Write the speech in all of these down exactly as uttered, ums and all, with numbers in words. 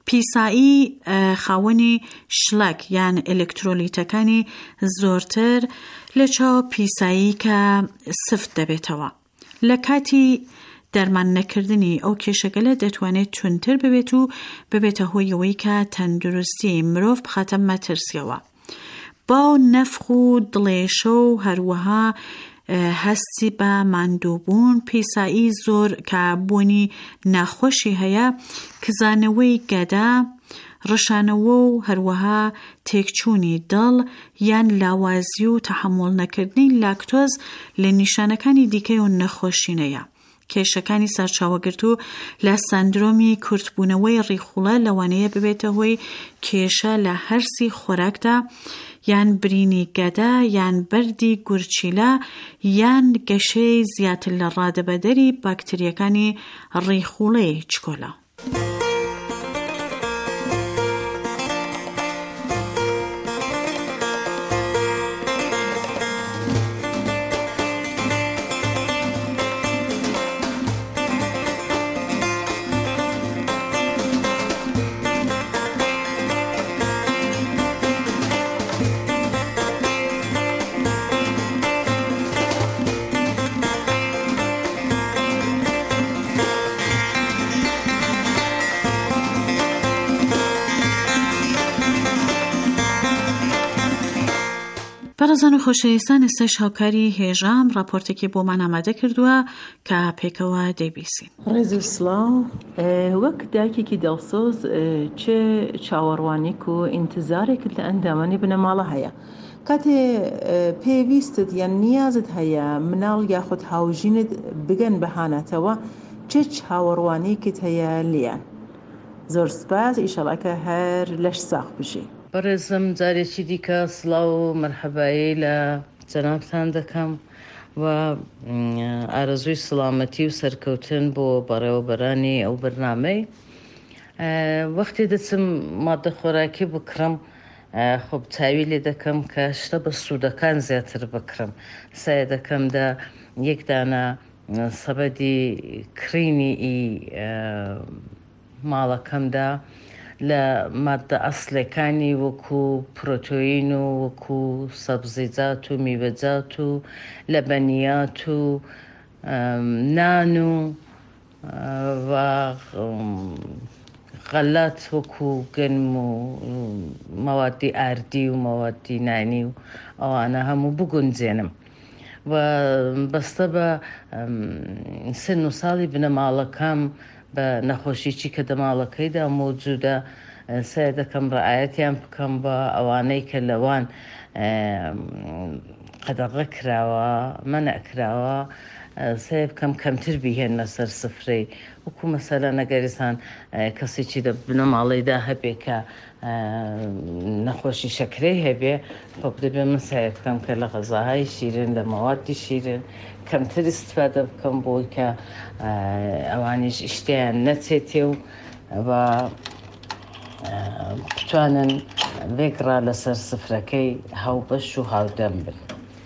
پیسایی خاوەنی شلەک یان ئەلکترۆلیتەکانی زۆرتر لە چاو پیسایی کە سفت دەبێتەوە. لە کاتی دەرمان نەکردنی ئەو کێشەگەلە دەتوانێت تونتر ببێت و ببێتە هۆی ئەوەی کە تەندروستی مرۆڤ بخاتە مەترسیەوە. باو نەفخ و دڵێشە و هەروەها هەستی بە ماندووبوون، پیسایی زۆر کە بوونی ناخۆشی هەیە، کزانەوەی گەدا، ڕەشانەوە و هەروەها تێکچوونی دڵ یان لاوازی و تەحموڵ نەکردنی لاکتۆز لە نیشانەکانی دیکەی و نەخۆشینەیە. کێشەکانی سەرچاوەگرتوو لە سەندرۆمی کورتبوونەوەی ڕیخوڵە لەوانەیە ببێتە هۆی کێشە لە هەرسی خۆراکدا یان برینی گەدا یان بەردی گورچیلە یان گەشەی زیاتر لە ڕادەبەدەری باکتریەکانی ڕیخوڵەی چکۆلە. بەڕێزان و خۆشەویستان، ئێستاش هاوکاری هێژام راپۆرتێکی بۆمان ئامادە کردووە کە پێکەوە دەیبیستین. ڕێز و سڵاو، وەک دایکێکی دڵسۆز چه چاوەڕوانێک و ئینتزارێکت لە ئەندامانی بنەماڵە هەیە. کاتێ پێویستت یان نیازت هەیە مناڵ یاخود هاوژینت بگەن بەهانەتەوە، چه چاوەڕوانێکت هەیە لیان؟ زۆر سپاس، ئیشەڵا کە هەر لەش ساخ بژی. بەڕێزم جارێکی دیکە سڵاو و مەرحەبایی لە جەنابتان دەکەم و ئارەزووی سڵامەتی و سەرکەوتن بۆ بەڕێوەبەرانی ئەو بەرنامەی. وەختی دەچم مادە خۆراکی بکڕم، خۆ چاوی لێ دەکەم کە شتە بە سوودەکان زیاتر بکڕم. سایە دەکەم دا یەک دانە سەبەدی کرینی ئی ماڵەکەمدا لە مادە ئەسلەکانی وەکو پرۆتۆین و وەکو سەبزیجات و میوەجات و لەبەنیات و نان و غەلات وەکو گەنم و مەوادی ئاردی و مەوادی نانی و ئەوانە هەموو بگونجێنم و بەستە بە سن و ساڵی بنەماڵەکەم بە نەخۆشیی کە دەماڵەکەیدا مۆجودە سەیە دەکەم ڕعایەتیان بکەم بە ئەوانەی کە لەوان قەدەغە کراوە، مەنع کراوە، سەیە بکەم کەمتر بیهێنە سەر سفرەی. وەکو مەسەلە نەگەریسان کەسێکی لە بنەماڵەیدا هەبێ کە نەخۆشی شەکرەی هەبێ، خۆ دەبێ من سەیە بکەم کە لە غەزاهای شیرین، لە مەوادی شیرین کەمتر استفادە بکەم بۆی کە ئەوانیش ئیشتیان نەچێتێ و بتوانن بێگڕا لەسەر سفرەکەی هاوبەش و هاودەم بن.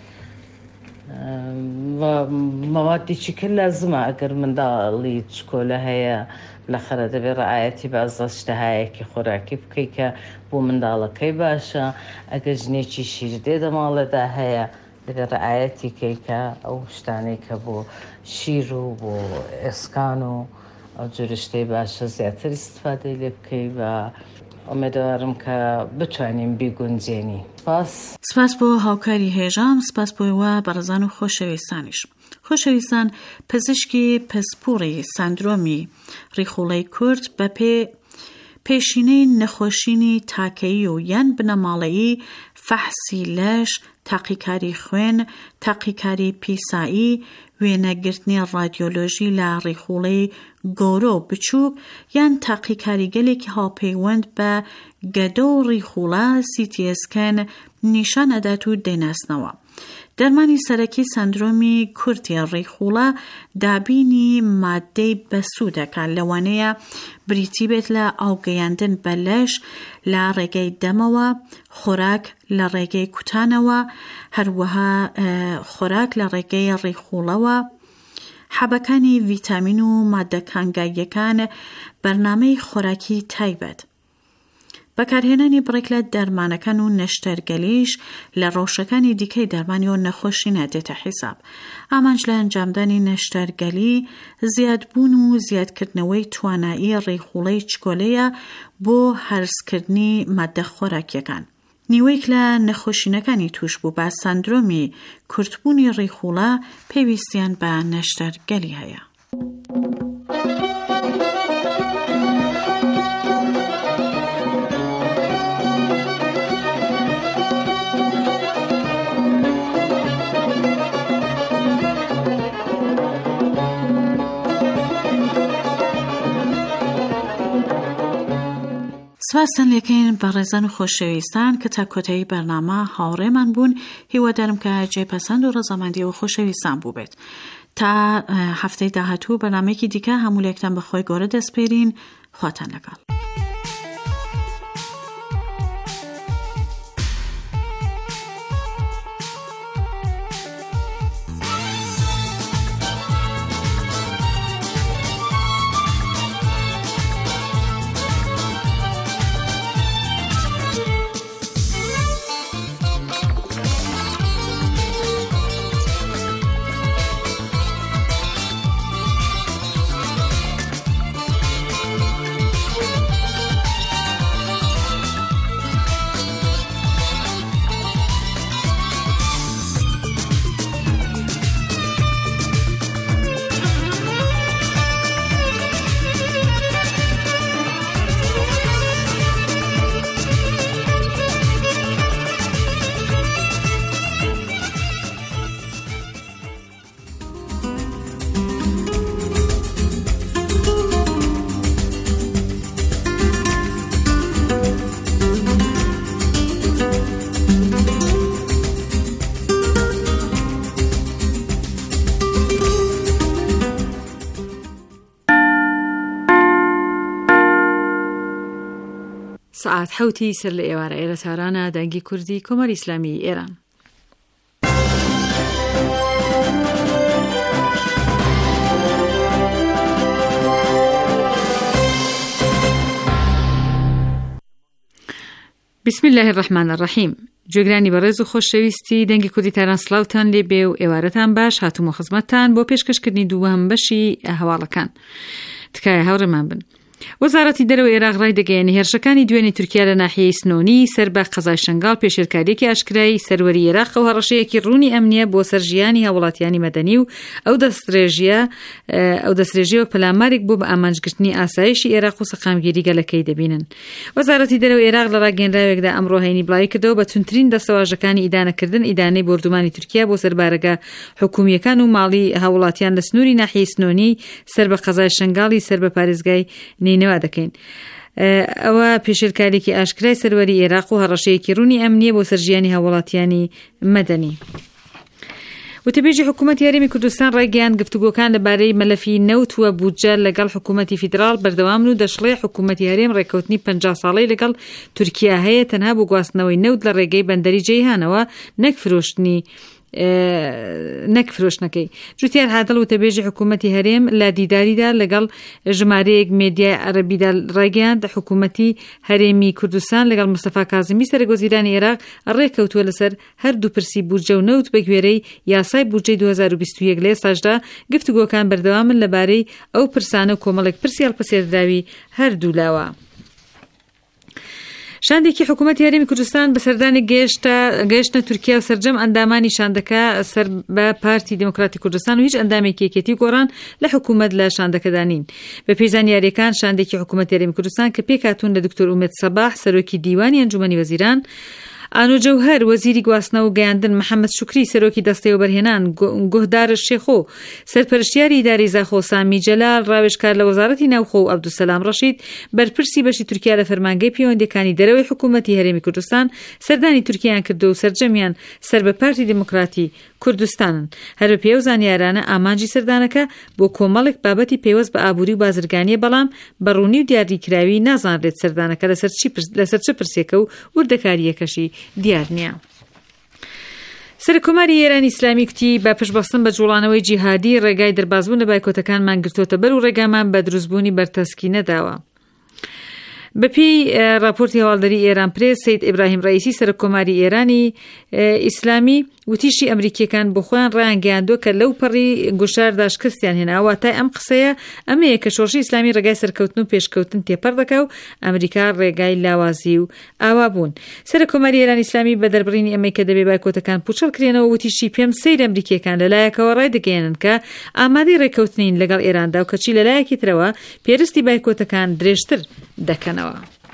مەوادێکی کرد لازمە ئەگەر منداڵی چکۆلە هەیە بالاخره دەبێت ڕعایەتی بەعزە شتەهایەکی خۆراکی بکەیت کە بۆ منداڵەکەی باشە. ئەگەر ژنێکی شیردێ دەماڵەدا هەیە دەبێت ڕعایەتی کەی کە ئەو شتانەی کە بۆ شیر و بۆ ئێسکان و ئەو جۆرە شتەی باشە زیاتر استفادەی لێ بکەی و ئومێدوارم کە بتوانین بیگونجێنی. سپاس. سپاس بۆ هاوکاری هێژام، سپاس بۆیەوە بەڕێزان و خۆشەویستانیش. خۆشەویستان، پزیشکی پسپوڕی سندرۆمی ڕیخوڵەی کورت بە پێ پێشینەی نەخۆشینی تاکەیی و یان بنەماڵەیی، فەحسی لەش، تاقیکاری خوێن، تاقیکاری پیسایی، وێنەگرتنی ڕادیۆلۆژی لە ڕیخوڵەی گەورە و بچووک یان تاقیکاری گەلێکی هاوپەیوەند بە گەدە و ڕیخوڵە سیتیسکەن نیشان ئەدات و دەیناسنەوە. دەرمانی سەرەکی سندرۆمی کورتی ڕیخوڵە دابینی مادەی بەسوو دەکات، لەوانەیە بریتی بێت لە ئاوگەیاندن بە لەش لە ڕێگەی دەمەوە، خۆراک لە ڕێگەی کوتانەوە، هەروەها خۆراک لە ڕێگەی ڕیخوڵەوە، حەبەکانی ڤیتامین و مادە کانگاییەکان بەرنامەی خۆراکی تایبەت. بەکارهێنانی بڕێک لە دەرمانەکان و نەشتەرگەلیش لە ڕەوشەکانی دیکەی دەرمانی و نەخۆشی نادێتە حیساب. ئامانج لە ئەنجامدانی نەشتەرگەلی زیادبوون و زیادکردنەوەی توانایی ڕێخوڵەی چکۆلەیە بۆ هەرسکردنی مادە خۆراکیەکان. نیوەیەک لە نەخۆشینەکانی توش بوو بە سەندرۆمی کورتبوونی ڕێخوڵە پێویستیان بە نەشتەرگەلی هەیە. سواسن لێکەین بە ڕێزان و خۆشەویستان کە تا کۆتایی بەرنامە هاوڕێمان بوون. هیوادارم کە جێپەسەند و ڕەزامەندی و خۆشەویستان بوو بێت. تا هەفتەی داهاتوو بەرنامەیەکی دیکە هەموو لێکتان بەخۆی گەورە دەسپێرین. خواتان لەگەڵ. سعات حوتی سر لە ئێوارە ئێرە تارانە دەنگی کوردی کۆمەری ئیسلامی ئێران. بسم الله الرحمن الرحیم. جوگرانی بەڕێز و خۆشەویستی دەنگی کوردی تاران سڵاوتان لێ بێ و ئێوارەتان باش. هاتوومە خزمەتتان بۆ پێشکەشکردنی دووەم بەشی هەواڵەکان. تکایە هاوڕێمان بن. وەزارەتی دەرەوەی عێراق ڕای دەگەیەنی هێرشەکانی دوێنێ تورکیا لە ناحیەی سنۆنی سەر بە قەزای شنگال پێشێرکاریەکی ئاشکرایی سەروەری عێراق و هەڕەشەیەکی ڕوونی ئەمنیە بۆ سەر ژیانی هاوڵاتیانی مەدەنی و ئەو دەستدرێژیە ئەو دەستدرێژیەوە پەلامارێک بۆ بە ئامانجگرتنی ئاسایشی عێراق و سەقامگیری گەلەکەی دەبینن. وەزارەتی دەرەوەی عێراق لە ڕاگەیەنراوێکدا ئەمڕۆ هەینی بڵاوی کردەوە بە تونترین دەسەواژەکانی ئیدانەکردن ئیدانەی بۆردومانی تورکیا بۆ سەربارەگە حکوومیەکان و ماڵی هاوڵاتیان لە سنووری ناحیەی سنۆنی سەر بە قەزای شنگاڵی سەر بە پارێزگای نینەوە دەکەین. ئەوە پێشێرکارێکی ئاشکرای سەروەری عێراق و هەڕەشەیەکی ڕوونی ئەمنیە بۆ سەرژیانی هاوڵاتیانی مەدەنی. وتەبێژی حکوومەتی هەرێمی کوردستان ڕایگەیاند گفتوگۆکان لەبارەی مەلەفی نەوت وە بودجە لەگەڵ حکوومەتی فیدرال بەردەوام و دەشڵێ حکوومەتی هەرێم ڕێکەوتنی پەنجا ساڵەی لەگەڵ تورکیا هەیە تەنها بۆ گواستنەوەی نەوت لە ڕێگەی بەندەری جەیهانەوە نەک فرۆشتنی نەک فرۆشتنەکەی. جوتیار هادڵ وتەبێژی حکوومەتی هەرێم لە دیداریدا لەگەڵ ژمارەیەک مێدیای عەرەبیدا ڕایگەیاند حکوومەتی هەرێمی کوردستان لەگەڵ مستەفا کازمی سەرگۆزیرانی عێراق ڕێکەوتووە لەسەر هەردوو پرسی بودجە و نەوت بە گوێرەی یاسای بودجەی دوو هەزار و بیست و یەک لە ئێستاشدا گفتوگۆکان بەردەوامن لەبارەی ئەو پرسانە و کۆمەڵێک پرسی هەڵپەسێردراوی هەردوو لاوە. شاندێکی حکوومەتی هەرێمی کوردستان بە سەردانی گەیشتە تورکیا و سەرجەم ئەندامانی شاندەکە سەر بە پارتی دموکراتی کوردستان و هیچ ئەندامێکی یەکێتی گۆڕان لە حکوومەت لە شاندەکەدانین. بە پێیزانی یاریەکان شاندێکی حکوومەتی هەرێمی کوردستان کە پێکهاتوون لە دکتۆر ئومێد سەباح سەرۆکی دیوانی ئەنجومەنی وەزیران، ئانۆ جەوهەر وەزیری گواستنەوە و گەیاندن، محەممەد شوکری سەرۆکی دەستەی و بەرهێنان، گۆهدار شێخۆ سەرپەرشتیاری ئیدارەی زاخۆ، سامی جەلال ڕاوێژکار لە وەزارەتی ناوخۆ و عەبدولسەلام ڕەشید بەرپرسی بەشی تورکیا لە فەرمانگەی پەیوەندیەکانی دەرەوەی حکوومەتی هەرێمی کوردستان سەردانی تورکیایان کردو و سەرجەمیان سەر بە پارتی دموکراتی کوردستانن. هەر بە پێ و زانیارانە ئامانجی سەردانەکە بۆ کۆمەڵێک بابەتی پێوەست بە ئابووری و بازرگانیە، بەڵام بەڕوونی و دیاریکراوی نازانرێت سەردانەکە لەسەر چه پرسێکە و وردەکاریەکەشی دیار نییە. سەرکۆماری ئێرانی ئیسلامی کوتی بە پشتبەستن بە جوڵانەوەی جیهادی ڕێگای دەربازبوون لە بایکۆتەکانمان گرتوتە بەر و ڕێگامان بە دروستبوونی بەرتەسکی نەداوە. بەپی راپۆرتی هەواڵدەری ئێران پرێس سەید ئیبراهیم ڕەئیسی سەرکۆماری ئێرانی ئیسلامی وتیشی ئەمریکیەکان بۆ خۆیان ڕایانگەیاندووە کە لەو پەڕی گوشاردا شکستیان هێنا. واتای ئەم قسەیە ئەمەیە کە شۆڕشی ئیسلامی ڕێگای سەرکەوتن و پێشکەوتن تێپەر دەکا و ئەمریکا ڕێگای لاوازی و ئاوا بوون. سەرکۆماری ئێرانی ئیسلامی بە دەربڕینی ئەمەی کە دەبێ بایکۆتەکان پوچەڵ کرێنەوە وتیشی پێم سەیر ئەمریکیەکان لەلایەکەوە ڕای دەگەیەنن کە ئامادەی ڕێکەوتنین لەگەڵ ئێراندا و کەچی لەلایەکی ترەوە پێرستی بایکۆتەکان درێژتر دەکەنەوە.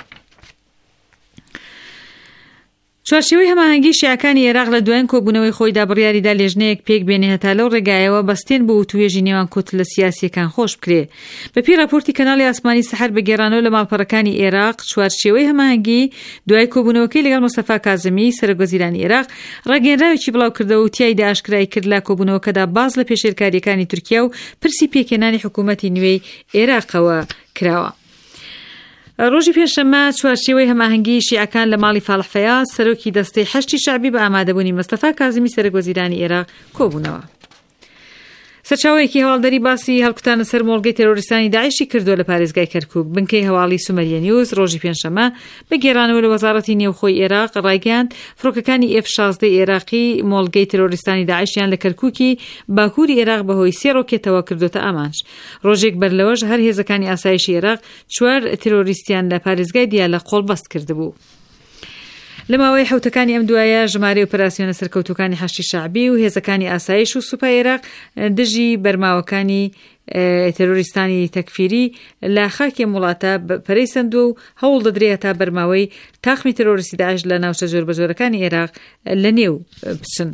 چوارچێوەی هەماهەنگی شیعەکانی عێراق لە دوایین کۆبوونەوەی خۆیدا بڕیاریدا لێژنەیەک پێک بێنێ هەتا لەو ڕێگایەوە بەستێن بۆ توێژی نێوان کۆت لە سیاسیەکان خۆش بکرێ. بەپی راپۆرتی کەناڵی ئاسمانی سەحەر بە گێڕانەوە لە ماڵپەڕەکانی عێراق، چوارچێوەی هەماهەنگی دوای کۆبوونەوەکەی لەگەڵ مۆستەفا کازمی سەرۆکوەزیرانی عێراق ڕاگەیەنراوێکی بڵاو کردەوە و تیایدا ئاشکرای کرد لە کۆبوونەوەکەدا باز لە پێشێرکاریەکانی تورکیا و پرسی پێکێنانی حکوومەتی نوێی عێراقەوە کراوە. ڕۆژی پێشەمە چوارچێوەی هەماهەنگی شیعەکان لە ماڵی فالح فەیاز سەرۆکی دەستەی حەشتی شەعبی بە ئامادەبوونی مۆستەفا کازمی سەرۆکوەزیرانی عێراق کۆبوونەوە. سەرچاوەیەکی هەواڵدەری باسی هەڵکوتانە سەر مۆڵگەی تێرۆریستانی داعیشی کردووە لە پارێزگای کەرکووک. بنکەی هەواڵی سومەریە نیوز ڕۆژی پێنجشەمە بە گێڕانەوە لە وەزارەتی نێوخۆی عێراق ڕایگەیاند فڕۆکەکانی ئێف شازدە عێراقی مۆڵگەی تێرۆریستانی داعیشیان لە کەرکووکی باکووری عێراق بەهۆی سێ ڕۆکێتەوە کردوتە ئامانج. ڕۆژێک بەرلەوەش هەر هێزەکانی ئاسایشی عێراق چوار تێرۆریستیان لە پارێزگای دیالە قۆڵبەست کردبوو. لە ماوەی حوتەکانی ئەم دوایە ژمارەی ئۆپەراسیۆنە سەرکەوتوەکانی حەشتی شەعبی و هێزەکانی ئاسایش و سوپای عێراق دژی بەرماوەکانی تێرۆریستانی تەکفیری لە خاکی وڵاتە پەرەی سەندووە و هەوڵ دەدرێت تا بەرماوەی تاقمی تێرۆریستی داعش لە ناوچە جۆربەجۆرەکانی عێراق لە نێو بچن.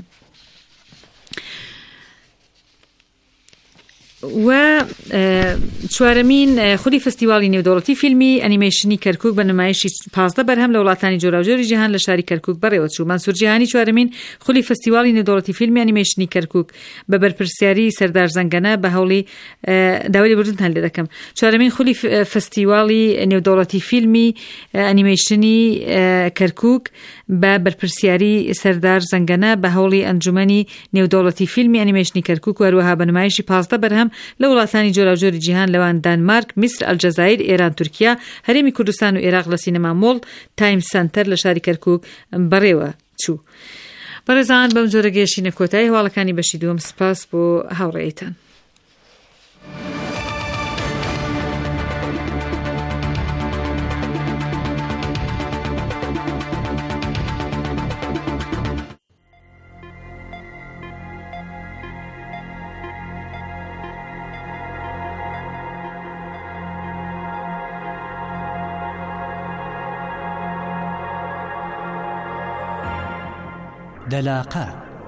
و چوارەمین خولی فستیوالی نێودەوڵەتی فیلمی ئەنیمەیشنی کەرکووک بە نمایشی پازدە بەرهەم لە وڵاتانی جۆراوجۆری جیهان لە شاری کەرکووک بەڕێوەچوو. مانسوور جیهانی چوارەمین خولی فستیوالی نێودەوڵەتی فیلمی ئەنیمەیشنی کەرکووک بە بەرپرسیاری سەردار زەنگەنە بە هەوڵی داوای لێبوردنتان لێ دەکەم. چوارەمین خولی فستیوالی نێودەوڵەتی فیلمی ئەنیمەیشنی کەرکووک بە بەرپرسیاری سەردار زەنگەنە بە هەوڵی ئەنجومەنی نێودەوڵەتی فیلمی ئەنیمەیشنی کەرکووک و هەروەها بە نمایشی پازدە بەرهەم لە وڵاتانی جۆراوجۆری جیهان لەوان دانمارک، میسر، ئەلجەزایر، ئێران، تورکیا، هەرێمی کوردستان و عێراق لە سینەما مۆڵ تایم سەنتەر لە شاری کەرکووک بەڕێوە چوو. بەڕێزان بەم جۆرە گەیشتینە کۆتایی هەواڵەکانی بەشی دووەم. سپاس بۆ هاوڕێیتان. دەلاقە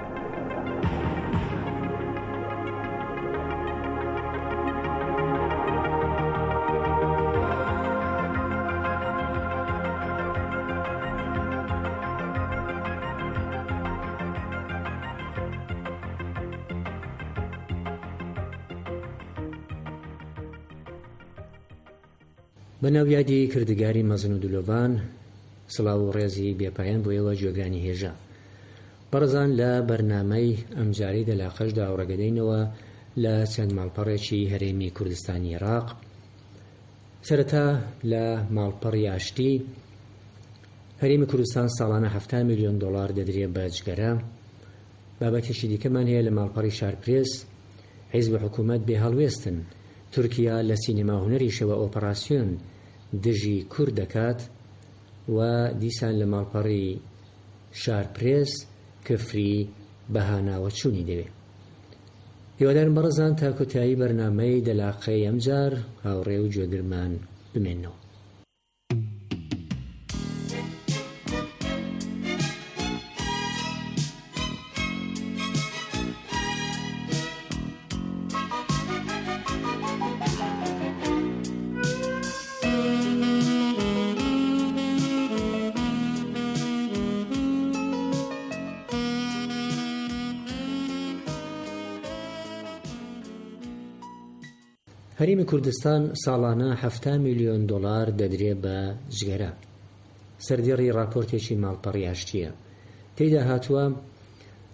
بەناویادی کردگاری مەزن و دلۆڤان سڵاو و ڕێزی بێپایان بۆ ئێوە جێگانی هێژە. بەڕزان لە بەرنامەی ئەمجاری دەلاقەشدا ئاوڕەگەدەینەوە لە چەند ماڵپەڕێکی هەرێمی کوردستانی عێراق. سەرەتا لە ماڵپەڕی ئاشتی هەرێمی کوردستان ساڵانە هەفتە میلیۆن دۆڵار دەدرێت بە جگەرە. بابەتێکی دیکەمان هەیە لە ماڵپەڕی شارپرێس حیزب حکوومەت بێ هەڵوێستن تورکیا لە سینەما هونەریشەوە ئۆپەراسیۆن دژی کورد دەکات و دیسان لە ماڵپەڕی شارپرێس کفری بەهاناوە چوونی دەوێت. هیوادارم بەڕزان تا کۆتایی بەرنامەی دەلاقەی ئەمجار هاوڕێ و گوێگرمان بمێنەوە. هەرێمی کوردستان ساڵانە هەفتە میلیۆن دۆڵار دەدرێت بە جگەرە. سەردێڕی راپۆرتێکی ماڵپەڕی ئاشتیە. تێیدا هاتووە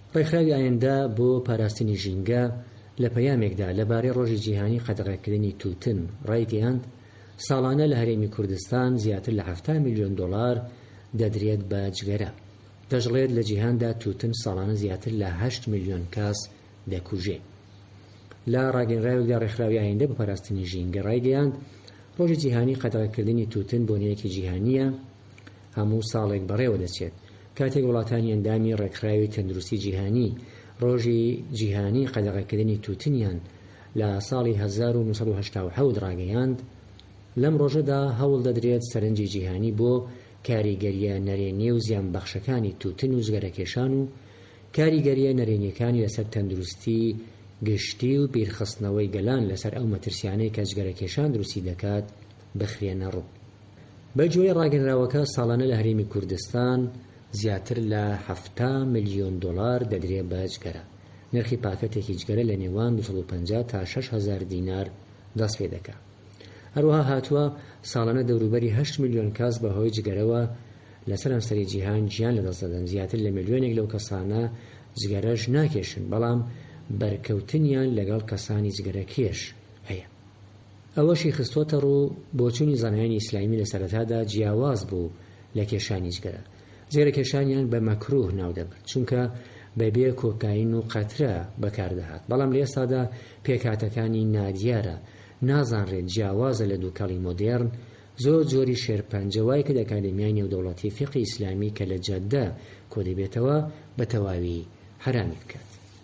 ڕێکخراوی ئایندە بۆ پاراستنی ژینگە لە پەیامێکدا لەبارەی ڕۆژی جیهانی قەدەغەکردنی تووتن ڕایگەیاند ساڵانە لە هەرێمی کوردستان زیاتر لە هەفتە میلیۆن دۆڵار دەدرێت بە جگەرە. دەژڵێت لە جیهاندا تووتن ساڵانە زیاتر لە هەشت میلیۆن کەس دەکوژێ. لە ڕاگەنراوێکدا ڕێکخراوی ئایندە بە پاراستنی ژینگە ڕایگەیاند ڕۆژی جیهانی قەدەغەکردنی تووتن بۆنەیەکی جیهانیە هەموو ساڵێک بەڕێوە دەچێت. کاتێک وڵاتانی ئەندامی ڕێکخراوی تەندروستی جیهانی ڕۆژی جیهانی قەدەغەکردنی تووتنیان لە ساڵی هەزار و نۆسەد و هەشتا و حەوت ڕاگەیاند لەم ڕۆژەدا هەوڵ دەدرێت سەرنجی جیهانی بۆ کاریگەریە نەرێنیە و زیان بەخشەکانی تووتن و زگەرەکێشان و کاریگەریە نەرێنیەکانی لەسەر تەندروستی گشتی و بیرخستنەوەی گەلان لەسەر ئەو مەترسیانەی کە جگەرەکێشان دروستی دەکات بخرێنە ڕوو. بەگوێی ڕاگەنراوەکە ساڵانە لە هەرێمی کوردستان زیاتر لە هەفتە میلیۆن دۆڵار دەدرێت بە جگەرە. نرخی پاکەتێکی جگەرە لە نێوان دووسەد و پەنجا تا شەش هەزار دینار دەست پێ دەکات. هەروەها هاتووە ساڵانە دەوروبەری هەشت میلیۆن کەس بەهۆی جگەرەوە لەسەر ئەمسەری جیهان گیان لەدەست دەدەن. زیاتر لە میلیۆنێک لەو کەسانە جگەرەش ناکێشن بەڵام بەرکەوتنیان لەگەڵ کەسانی جگەرەکێش هەیە. ئەوەشی خستۆتە ڕوو بۆچوونی زانایانی ئیسلامی لە سەرەتادا جیاواز بوو لە کێشانی جگەرە. جگەرەکێشانیان بە مەکروه ناو دەبرد چونکە بەبێ کۆکاین و قەترە بەکاردەهات. بەڵام لە ئێستادا پێکاتەکانی نادیارە نازانڕێت جیاوازە لە دووکەڵی مۆدێرن زۆر جۆری شێرپەنجەوای کە ئەکادمیای نێودەوڵەتی فیقی ئیسلامی کە لە جەددە کۆ دەبێتەوە بە تەواوی حرامی بکات.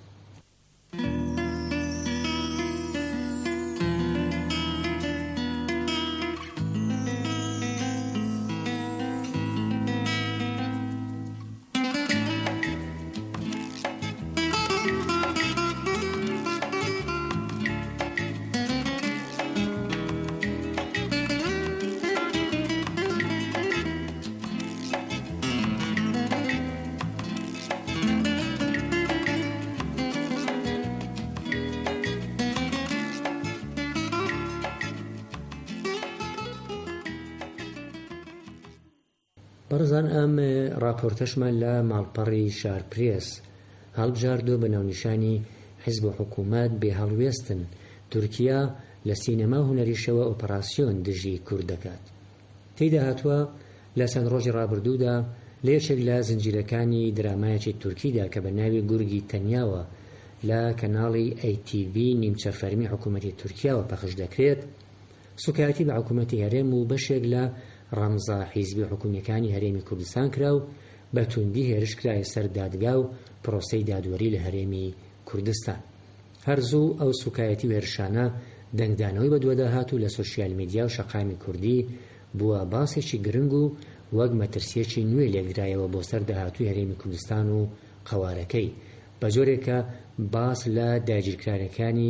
بەڕزان ئەم راپۆرتەشمان لە ماڵپەڕی شارپرێس هەڵبژاردووە بە ناونیشانی حیزب و حکوومەت بێ هەڵوێستن تورکیا لە سینەما هونەریشەوە ئۆپەراسیۆن دژی کورد دەکات. تێیدا هاتووە لە چەند ڕۆژی ڕابردوودا لە یەکێک لە زنجیرەکانی درامایەکی تورکیدا کە بە ناوی گورگی تەنیاوە لە کەناڵی ئەی تی ڤی نیمچە فەرمی حکوومەتی تورکیاوە پەخش دەکرێت سوکایەتی بە حکوومەتی هەرێم و بەشێک لە ڕەمزە حیزبی حکوومیەکانی هەرێمی کوردستان کرا و بە توندی هێرش کرایە سەر دادگا و پرۆسەی دادوەری لە هەرێمی کوردستان. هەرزوو ئەو سوکایەتی و هێرشانە دەنگدانەوەی بە دووەداهات و لە سۆشیال میدیا و شەقامی کوردی بووە باسێکی گرنگ و وەک مەترسیەکی نوێ لێکرایەوە بۆ سەر داهاتووی هەرێمی کوردستان و قەوارەکەی بە جۆرێکە باس لە داگیرکاریەکانی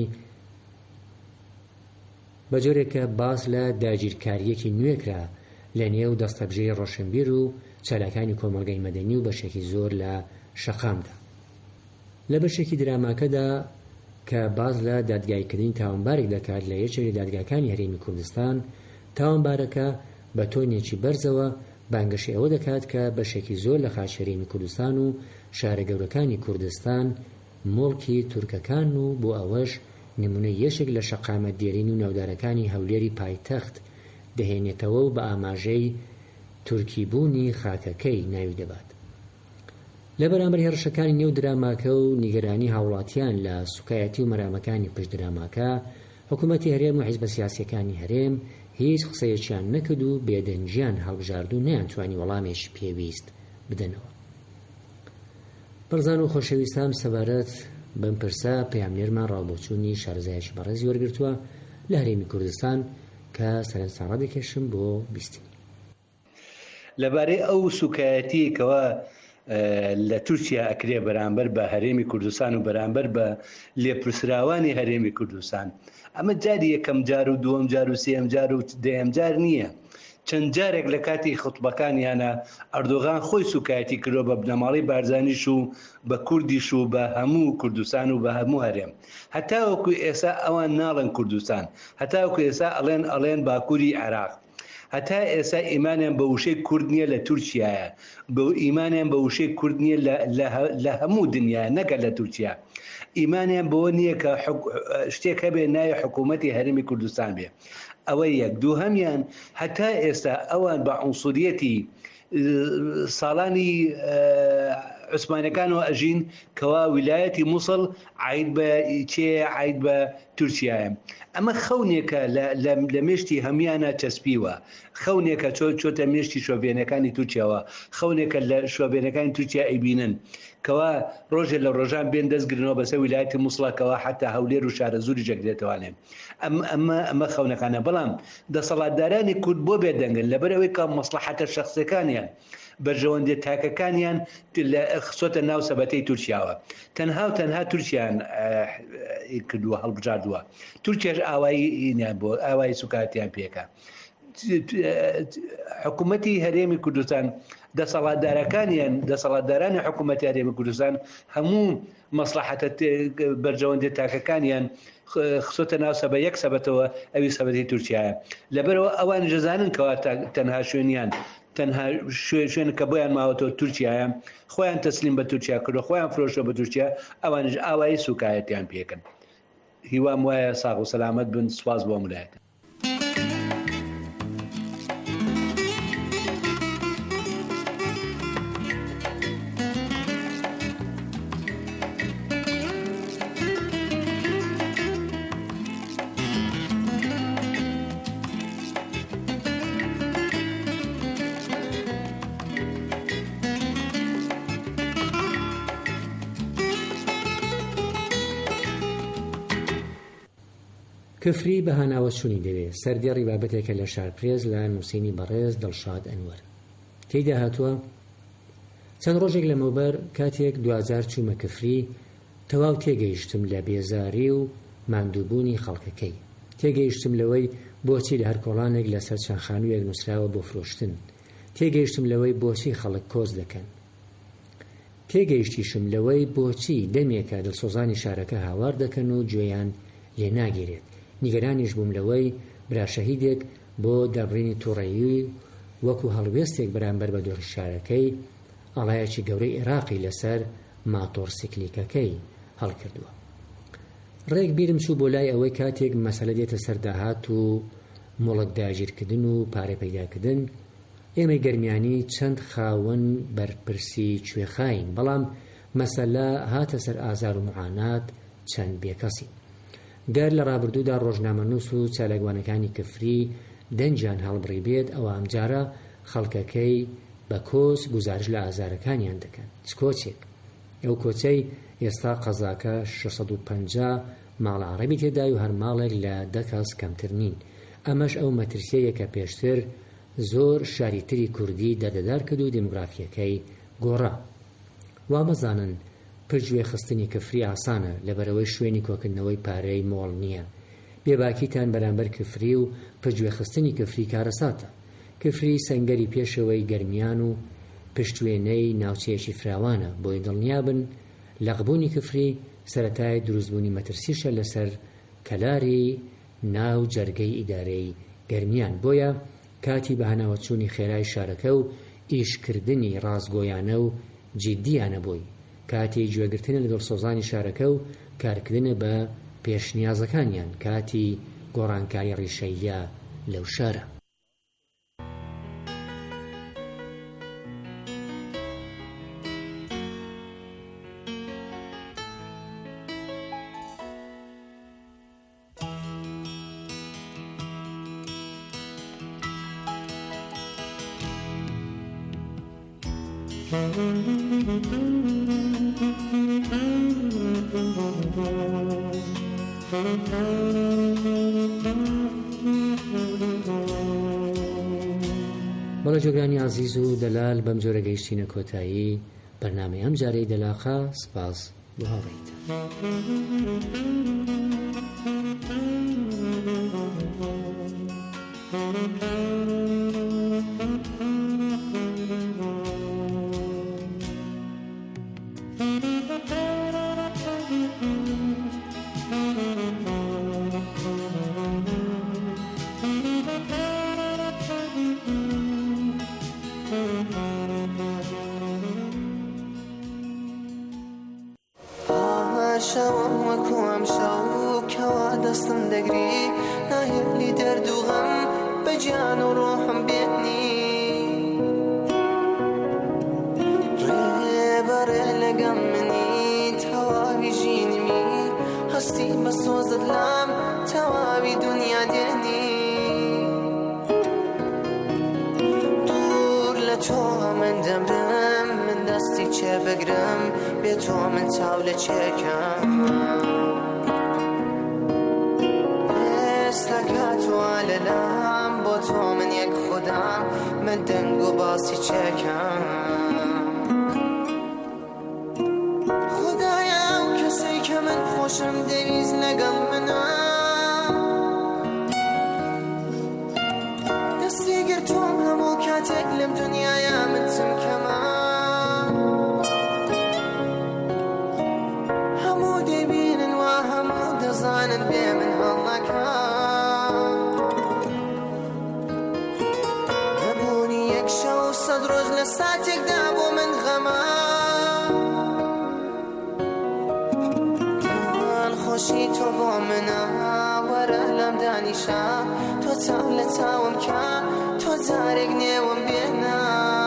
بە جۆرێکە باس لە داگیرکاریەکی نوێکرا لە نێو دەستەبژەی ڕۆشنبیر و چالاکانی کۆمەڵگەی مەدەنی و بەشێکی زۆر لە شەقامدا. لە بەشێکی دراماکەدا کە باز لە دادگایکردنی تاوانبارێک دەکات لە یەکێک لە دادگاکانی هەرێمی کوردستان تاوانبارەکە بە تۆنێکی بەرزەوە بانگەشی ئەوە دەکات کە بەشێکی زۆر لە خاچ هەرێمی کوردستان و شارە گەورەکانی کوردستان مڵکی تورکەکان و بۆ ئەوەش نمونەی یەشێک لە شەقامەت دێرین و ناودارەکانی هەولێری پایتەخت دەهێنێتەوە و بە ئاماژەی تورکیبوونی خاکەکەی ناوی دەبات. لە بەرامبەر هێرشەکانی نێو دراماکە و نیگەرانی هاوڵاتیان لە سوکایەتی و مەرامەکانی پشت دراماکە حکوومەتی هەرێم و حیزبە سیاسیەکانی هەرێم هیچ قسەیەکیان نەکرد و بێدەنجیان هەڵبژارد و نەیانتوانی وەڵامێکی پێویست بدەنەوە. بەڕزان و خۆشەویستان سەبارەت بەم پرسە پەیامنێرمان ڕاوبۆچوونی شارەزایەکی بەڕێزی وەرگرتووە لە هەرێمی کوردستان کە سەرنجتان ڕادەکێشم بۆ بیستنی. لەبارەی ئەو سوکایەتیەکەوە لە تورکیا ئەکرێ بەرامبەر بە هەرێمی کوردستان و بەرامبەر بە لێپرسراوانی هەرێمی کوردستان ئەمە جاری یەکەم جار و دووەم جار و سێم جار و دەیەم جار نییە. چەند جارێک لە کاتی خوتبەکانیانە ئەردۆغان خۆی سوکایەتی کردۆ بە بنەماڵی بارزانیش و بە کوردیش و بە هەموو کوردستان و بە هەموو هەرێم هەتاوەکو ئێستا ئەوان ناڵێن کوردستان هەتاوەکو ئێستا ئەڵێن ئەڵێن باکووری عێراق هەتا ئێستا ئیمانیان بە وشەی کورد نییە لە تورکیایە، بە ئیمانیان بە وشەی کورد نییە لە هەموو دنیا نەکە لە تورکیا. ئیمانیان بەوە نییە کە شتێک هەبێ ناوی حکوومەتی هەرێمی کوردستان بێ. ئەوە یەک. دووهەمیان هەتا ئێستا ئەوان بە عنسوریەتی ساڵانی عوسمانەکانەوە ئەژین کەوا ویلایەتی مووسڵ عید بە چێ عید بە تورکیایە. ئەمە خەونێکە لە مێشتی هەمیانە چەسپیوە، خەونێکە چۆتە مێشتی شۆڤێنەکانی تورکیاوە، خەونێکە لە شۆڤێنەکانی تورکیا ئەیبینن کەوا ڕۆژێ لە ڕۆژان بێن دەستگرنەوە بەسەر ویلایەتی مووسڵەکەوە حتا هەولێر و شارە زوری جەگرێتەوانێ. ئەمە ئەمە خەونەکانە. بەڵام دەسەڵاتدارانی کورد بۆ بێدەنگن لەبەرەوەی کە مەسلحەتە شەخسەکانیان بەرژەوەندێ تاکەکانیان خسۆتە ناو سەبەتەی تورکیاوە. تەنها و تەنها تورکیان کردووە هەڵبژاردووە. تورکیاش ئاوایی بۆ ئاوایی سوکاتیان پێکە. حکوومەتی هەرێمی کوردستان دەسەڵاتدارەکانیان دەسەڵاتدارانی حکوومەتی هەرێمی کوردستان هەموو مەسلحەتە بەرژەوەندێ تاکەکانیان خسۆتە ناو سەبە یەک سەبەتەوە ئەوی سەبەتی تورکیایە. لەبەرەوە ئەوان جەزانن کەوا تەنها شوێنیان تەنها شوێن کە بۆیان ماوەتەوە تورکیایە، خۆیان تەسلیم بە تورکیا کردو، خۆیان فرۆشە بە تورکیا، ئەوانش ئاوایی سوکایەتیان پێکەن. هیوام وایە ساغ و سەلامەت بن. سواز بۆ ملایەتە. کفری بەهاناوە چوونی دەوێت سەردێڕی بابەتێکە لە شارپرێز لە نووسینی بەڕێز دڵشاد ئەنوەر. تێیدا هاتووە چەند ڕۆژێک لەمەوبەر کاتێک دوازار چوومە کفری تەواو تێگەیشتم لە بێزاری و ماندووبوونی خەڵکەکەی. تێگەیشتم لەوەی بۆچی لە هەر کۆڵانێک لەسەر چەند خانوویەک نووسراوە بۆ فرۆشتن. تێگەیشتم لەوەی بۆچی خەڵک کۆز دەکەن. تێگەیشتیشم لەوەی بۆچی دەمێکە دڵسۆزانی شارەکە هاوار دەکەن و گوێیان لێ ناگیرێت. نیگەرانیش بووم لەوەی براشەهیدێک بۆ دەبڕینی تووڕێیی وەکو هەڵوێستێک بەرامبەر بە دۆخی شارەکەی ئاڵایەکی گەورەی عێراقی لەسەر ماتۆر سیکلیکەکەی هەڵکردووە. ڕێک بیرم چوو بۆ لای ئەوەی کاتێک مەسەلە دێتە سەرداهات و مۆڵک داگیرکردن و پارە پەیداکردن ئێمەی گەرمیانی چەند خاوەن بەرپرسی کوێخاین، بەڵام مەسەلە هاتە سەر ئازار و معانات چەند بێکەسی. گەر لە ڕابردوودا ڕۆژنامەنووس و چالاکوانەکانی کفری دەنجیان هەڵبڕی بێت ئەوە ئەمجارە خەڵکەکەی بە کۆچ گوزارش لە ئازارەکانیان دەکەن. چ کۆچێک؟ ئەو کۆچەی ئێستا قەزاکە شەش سەد و پەنجا ماڵە عەرەبی تێدای و هەر ماڵێک لە دە کەس کەمتر نین. ئەمەش ئەو مەترسیەیە کە پێشتر زۆر شاریتری کوردی دەردەدار کرد و دموگرافیەکەی گۆڕا. وا مەزانن پرگوێ خستنی کفری ئاسانە لەبەرەوەی شوێنی کۆکردنەوەی پارەی مۆڵ نییە. بێباکیتان بەرامبەر کفری و پرگوێ خستنی کفری کارەساتە. کفری سەنگەری پێشەوەی گەرمیان و پشتوێنەی ناوچەیەکی فراوانە. بۆی دڵنیابن لەقبوونی کفری سەرەتای دروستبوونی مەترسیشە لەسەر کەلاری ناو جەرگەی ئیدارەی گەرمیان. بۆیە کاتی بەهاناوەچوونی خێرای شارەکە و ئیشکردنی ڕازگۆیانە و جیدیانە بووی. کاتی گوێگرتنە لە دڵسۆزانی شارەکە و کارکردنە بە پێشنیازەکانیان، کاتی گۆڕانکاری ڕیشەیە لەو شارە. بەڵە جۆگرانی عزیز و دەلال بەم جۆرە گەیشتینە کۆتایی بەرنامەی ئەم جارەی دەلاقا. سپاس بۆ هاوڕێیتان. شەوە وەکو ئەم شەو کەوا دەستم دەگری ناهێلی دەرد و غەم بە گیان و ڕۆحم بێنی ڕێبەڕێ لەگەم منی تەواوی ژینمی هەستی بە سۆزت لام تەواوی دنیا دێنی دوور لە تۆ من دەمرم من دەستی چێ بگرم بێ تۆ من چاو لە چێکم ئێستاکاتوە لەلام بۆ تۆ من یەک خودام من دەنگ و باسی چێکم خودایە ئەو کەسەی کە من خۆشم دەویست لەگەڵ منە دەستی گرتوم هەموو کاتێک لەم دنیاە من چمکەمە هەموو دەبینن وا هەموو دەزانن بێ من هەڵنەکە نەبوونی یەک شەو سەد ڕۆژ لە ساتێکدا بۆ من غەمە خۆشی تۆ بۆ منە وەرە لەم دانیشە تۆ چاو لە چاوم کە تۆ جارێک نێوم بێنە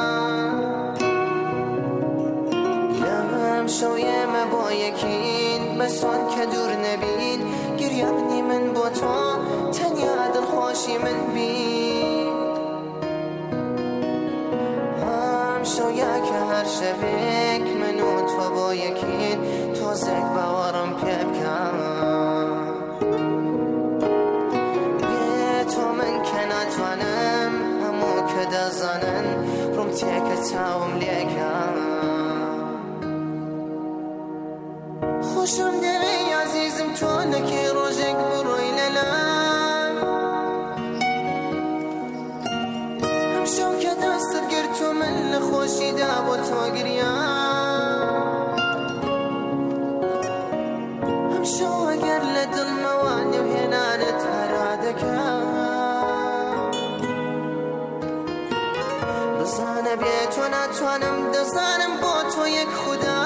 لەم شەو ئێمە بۆ یەکین بەسۆن کە دوور نەبین گریانی من بۆ تۆ تەنیا دڵخۆشی من بین ئەم شەویا کە هەر شەوێک من و تۆ بۆ یەکین تۆزێک باوەڕم پێ بکەم بێ تۆ من کە ناتوانم هەموو کە دەزانن ڕوم تێکە چاوم لێکەم خۆشم دەوێ عەزیزم تۆ نەکەی ڕۆژێک بڕۆی لەلام ئەم شەو کە دەستت گرت و من لە خۆشیدا بۆ تۆ گریام ئەم شەو ئەگەر لە دڵمەوە نێوهێنانت هەرا دەکەم بزانە بێ تۆ ناتوانم دەزانم بۆ تۆ یەک خودا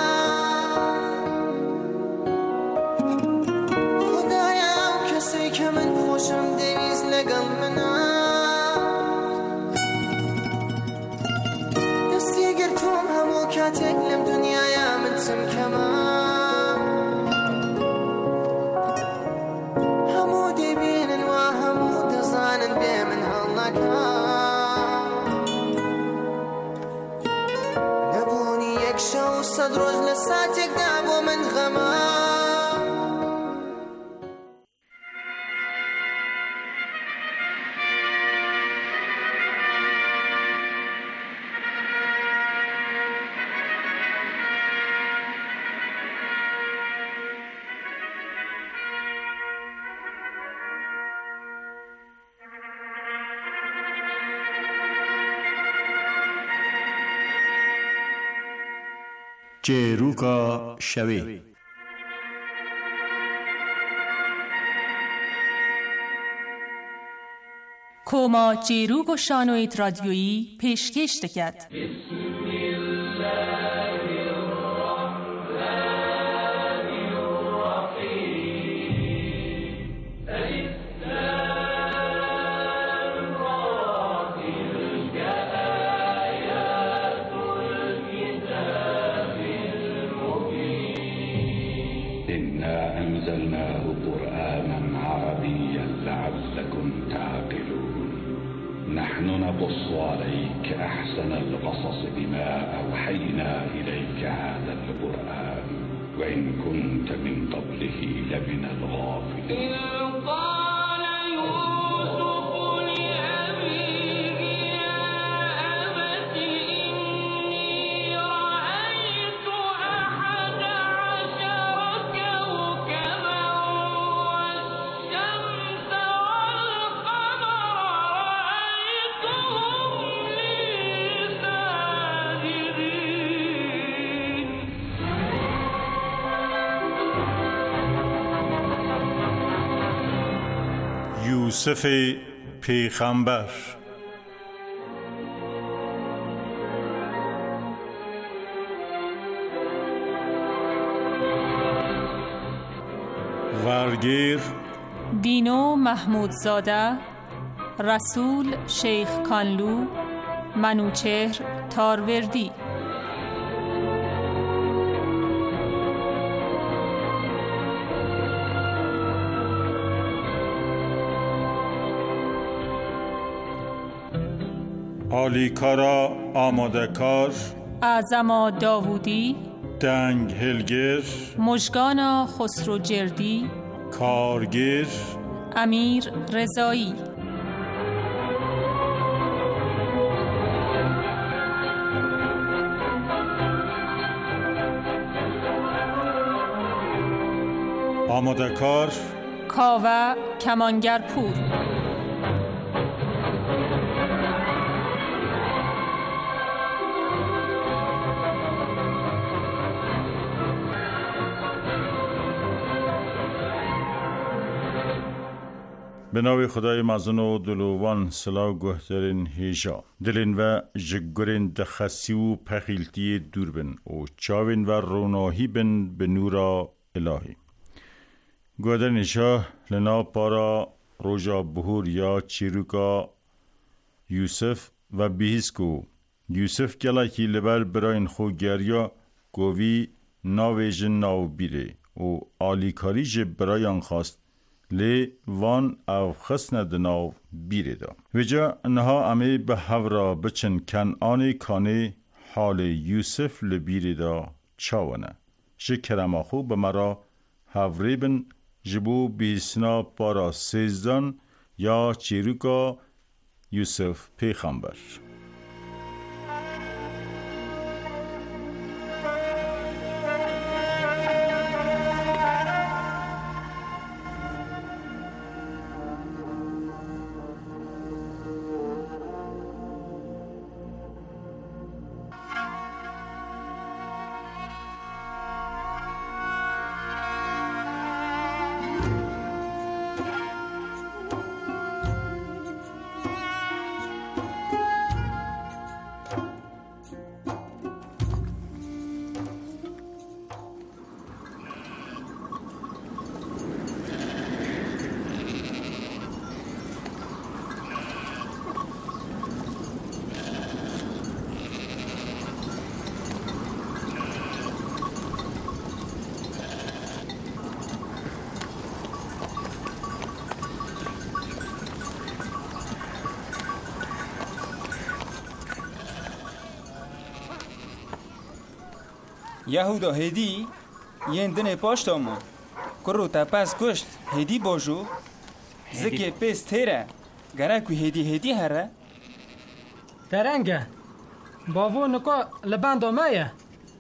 خودایە ئەو کەسەی کە من خۆشم دەویست لەگەڵ منە دەستی گرتوم هەموو کاتێک لەم دنیاە من چمکەمە هەموو دەبینن وا هەموو دەزانن بێ من هەڵنەکە نەبوونی یەک شەو سەد ڕۆژ لە ساتێکدا بۆ من غەمە چێروکە شەوێ کۆما چێروک و شانۆیت رادیۆیی پێشکەش دەکات. أنزلناه قرآنا عربيا لعلكم تعقلون نحن نقص عليك أحسن القصص بما أوحينا إليك هذا القرآن وإن كنت من قبله لمن الغافلين یوسف پیغمبر. درگیر دینو محمودزاده، رسول شیخ کانلو، منوچهر تاروردی. آلیکارا آماده کار، اعظما داوودی، دنگ هلگر، مژگانا خسرو جردی، کارگر، امیر رضایی. آماده کار، کاوه کمانگرپور. به نام خدای مزن و دلوان سلاو گوهترین هیجا دلین و جگرین دخسی و پخیلتی دور بن و چاوین و روناهی بن به نورا الهی. گوهتر نیشا لنا پارا روژا بهور یا چیروکا یوسف و بیهیسکو یوسف گلاکی لبر براین خو گریا گوی ناویجن ناو بیره و آلیکاری جه برایان خواست لی وان او خسن دناو بیره دا ویجا انها امی به هورا بچن کنعانی کانی حال یوسف لبیره دا چاونه شکرما خو به مرا هوری بن جبو بیسنا پارا سیزدان یا چیروکا یوسف پیغمبر. یهودا هدی یندن پاشتامو کرو تا پس کشت هدی باشو زکی پیس تیره گره که هدی هدی هره ترنگه باو نکا لبند آمایه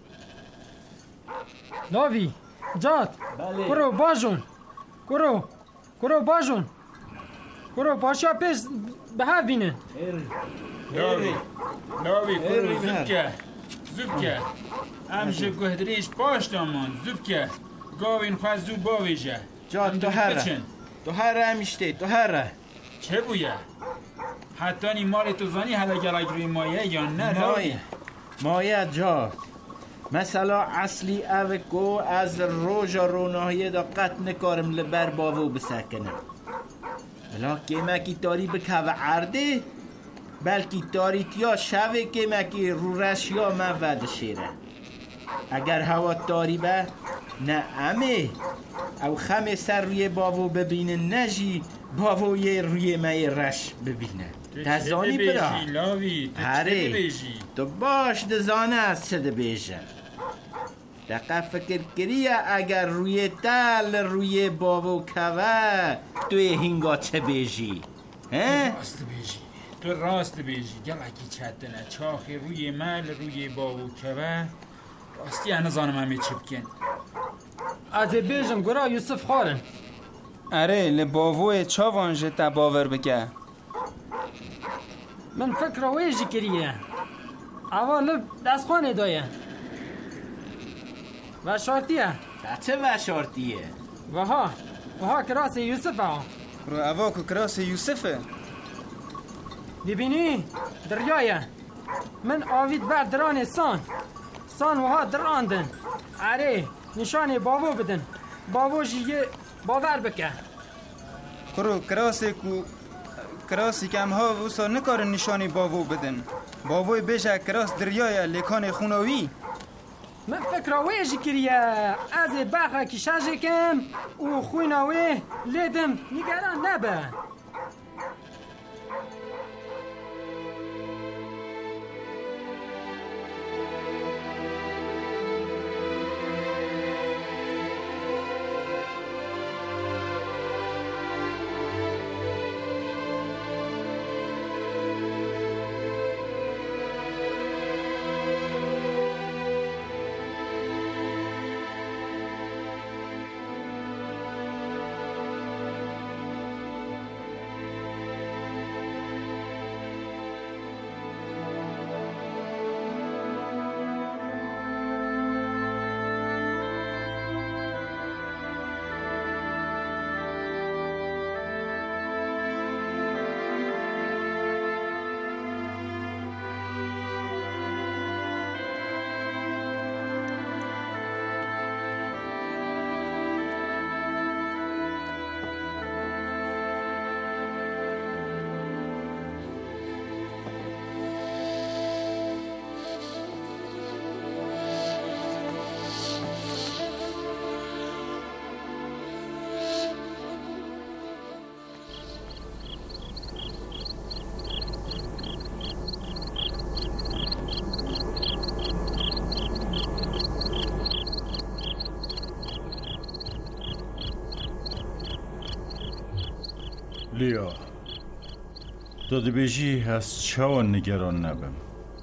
لاوی جات کرو باشون کرو کرو باشون کرو پاشا پیس به هف بینه لاوی لاوی کرو زبکه زبکه امشه گهدریش پاشتامان زبکه گاوین خواه زو باویجه جات تو هره تو هره همیشته تو هره چه بویه؟ حتی نی مال تو زانی حالا گلک روی مایه یا نه مایه مایه جات مثلا اصلی او کو از روژا روناهیه دا قط نکارم لبر باوو بسکنم بلا که مکی تاری بکوه عرده بلکی تاری تیا شوه که مکی رو رشیا مود شیره اگر هوا تاری به نه امه او خم سر روی باوو ببینه نجی باوو یه روی مای رش ببینه تزانی برا هره تو باش دزانه از چه بیشه دقیق فکر کریه اگر روی تل روی باوو کوه توی هنگا چه بیجی راست بیجی تو راست بیجی گلکی چدنه چاخی روی مل روی باوو کوه راستی انا زانم همه چی بکن از بیجم گرا یوسف خارن اره لباوو چاوانجه تا باور بگه من فکر ویجی کریه اول دست خانه دایه و شارتیه چه و شارتیه وها وها کراس یوسفه رو اوا که کراس یوسفه ببینی دریایه من آوید بر دران سان سان وها دراندن اره نشانه بابو بدن بابوش یه باور بکن کرو کراسی کو کراسی که امها وسا نکار نشانی باوو بدن باوی بیشه کراس دریای لیکان خوناوی من فکر ویجی کریه از بخه که شجه کم و خویناوی لیدم نگران نبه لیا داده بیجی از چوان نگران نبم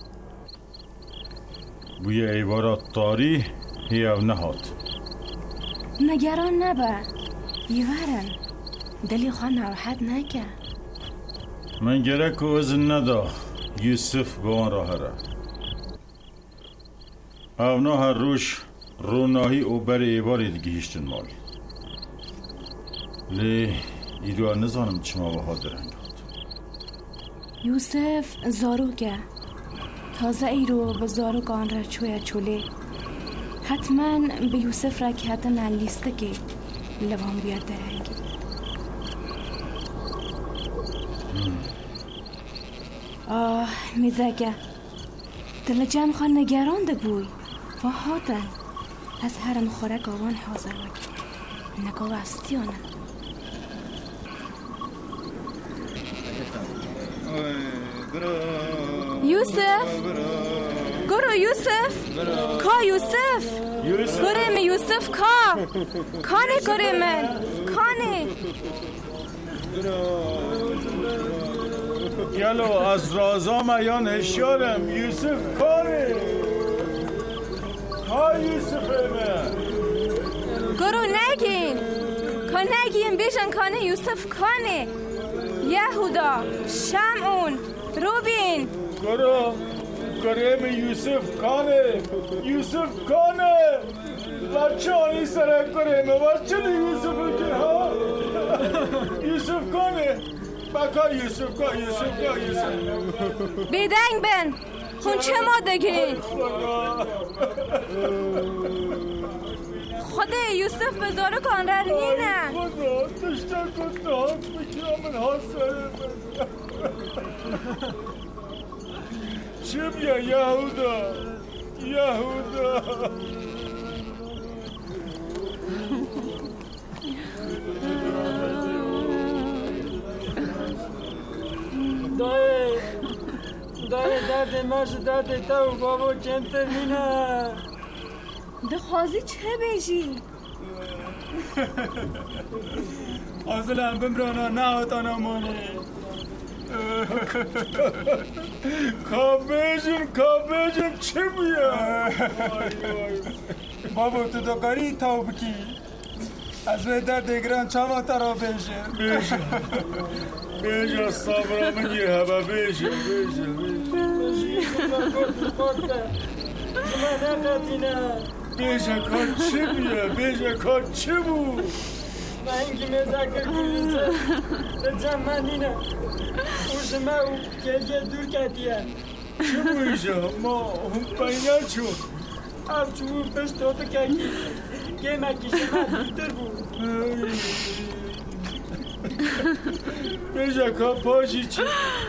بوی ایوارات تاری هیو نهاد نگران نبه یورن دلی خواه نراحت نکه من گرک و وزن ندا یوسف بوان راه را اونا هر روش روناهی او بر ایواری دیگه هیشتن مالی لی ایرو نزانم چما با ها درنگ یوسف زاروگه تازه ایرو به زاروگ آن را چویا چوله حتما به یوسف را که حتی نلیسته که لبان بیاد درنگ آه میزگه دل جمع خواه نگران ده بوی و هاتن از هرم خورک آوان حاضر وکی نگاه استیانه یوسف گرو یوسف کا یوسف گرم یوسف کا کانه گرم کانه یلو از رازام ایان هشیارم یوسف کانه کا یوسف من گرو نگین کا نگین بیشن کانه یوسف کانه یهودا شمعون روبین گرو گرم یوسف کانه یوسف کانه بچه آنی سرک گرمه بچه دی یوسف کن ها یوسف کانه بکا یوسف کا یوسف کا یوسف بیدنگ بن خون چه مادگین خود یوسف به زارو کانرر نینه خدا تشتر کن ناک بکرم من ها سره چه بیا یهودا یهودا دای دای درد ماش درد تو بابا چنتر مینه دخوازی چه بیجی؟ حاصلم بمرانا نهاتانا مانه کابیجم کابیجم چه بیا بابا تو دقاری تاو بکی از وی در دیگران چاوا ترا بیشه بیشه بیشه صبرا من یه هبا بیشه بیشه بیشه کار چه بیا بیشه کار چه بود من اینگی مذاکر کردیسه رجم من اینه اوش ما او گلگه دور کردیه چه بویشه ما هم پینه چون هم چون پشت دوتا ککی گیمه کشمه دیتر بود بجاکا پاشی چی؟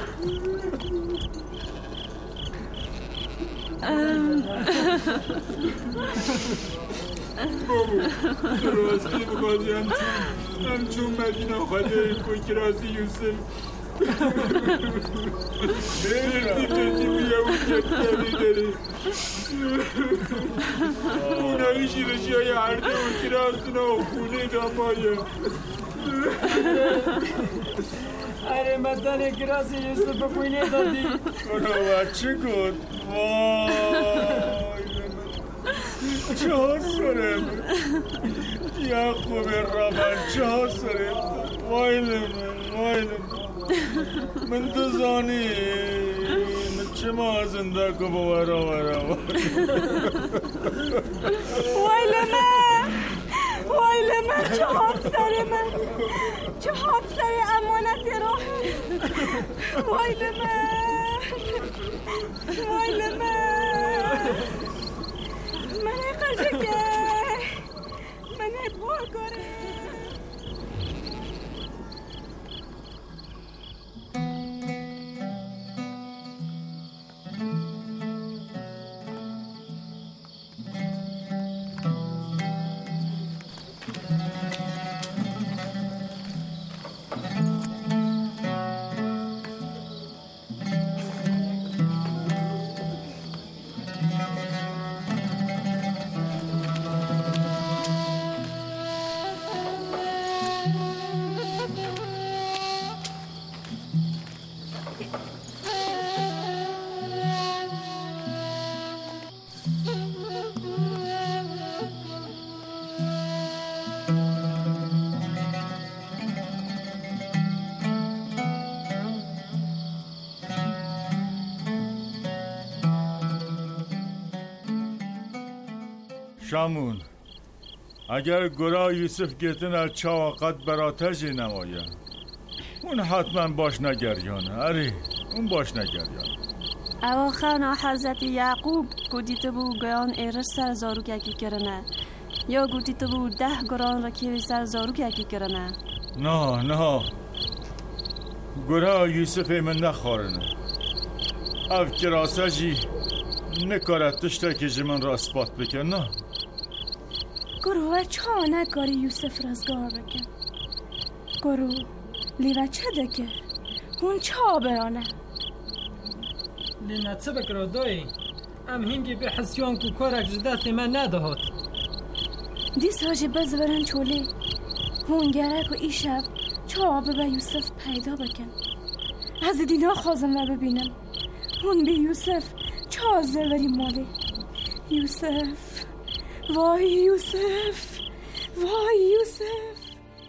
بابو راستی بگازی همچون همچون مدینه خواهده کن که راستی یوسف بردی بردی بویا اون کتیانی داره اونایی شیرشی های هرده اون که راستونه و خونه دامایه اره مدن گراس یوسف بپوینه دادی اونو بچه کن وای چه سرم یا خوبی رابن چه سرم وای لمن وای لمن من تو زانی چه ما زنده که بورا ورا وای لمن وای لمن چه حاب سر من چه حاب سر امانت راه وای لمن وای لمن من قشنگه من بار کنه شامون اگر گرا یوسف گتن از چاقت براتش نمایه اون حتما باش نگریانه اره اون باش نگریانه او خانا حضرت یعقوب گودیت بو گیان ایرش سر زاروک یکی کرنه یا گودیت بو ده گران را که سر زاروک یکی کرنه نه نه گرا یوسف من نخارنه او کراسه جی نکارتش تا که جمن را اثبات بکن نه گروه چه نکاری یوسف رازگار بکن گروه لیوه چه دکر اون چه بیانه لینا چه بکر دایی ام هنگی به حسیان کو کارک جدست من ندهات دیس هاجی بزورن چولی اون گرک و ای شب چه آبه به یوسف پیدا بکن از دینا خوازم و ببینم اون به یوسف چه آزر بری مالی یوسف وای یوسف وای یوسف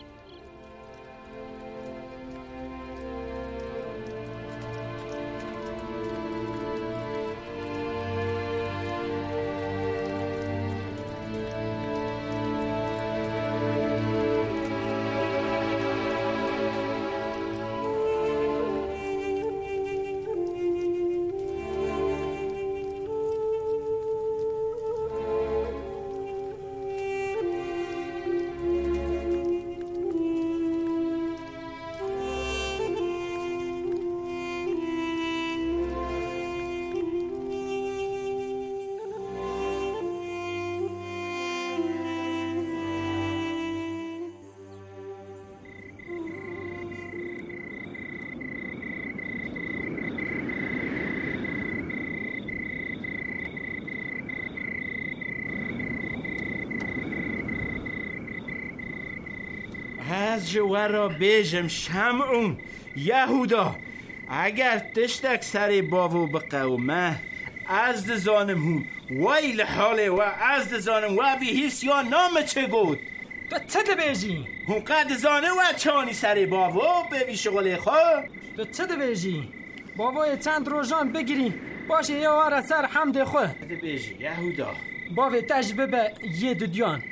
از جوارا بیجم شمعون یهودا اگر تشتک سر باو بقومه از دزانم هون ویل حاله و از دزانم و بیهیس یا نام چه گود تو چه دبیجی؟ هون قد زانه و چانی سر باو ببی شغل خواه تو چه دبیجی؟ باوای چند روزان بگیری باشه یه واره سر حمد خواه دبیجی یهودا باوی تجربه به یه دودیان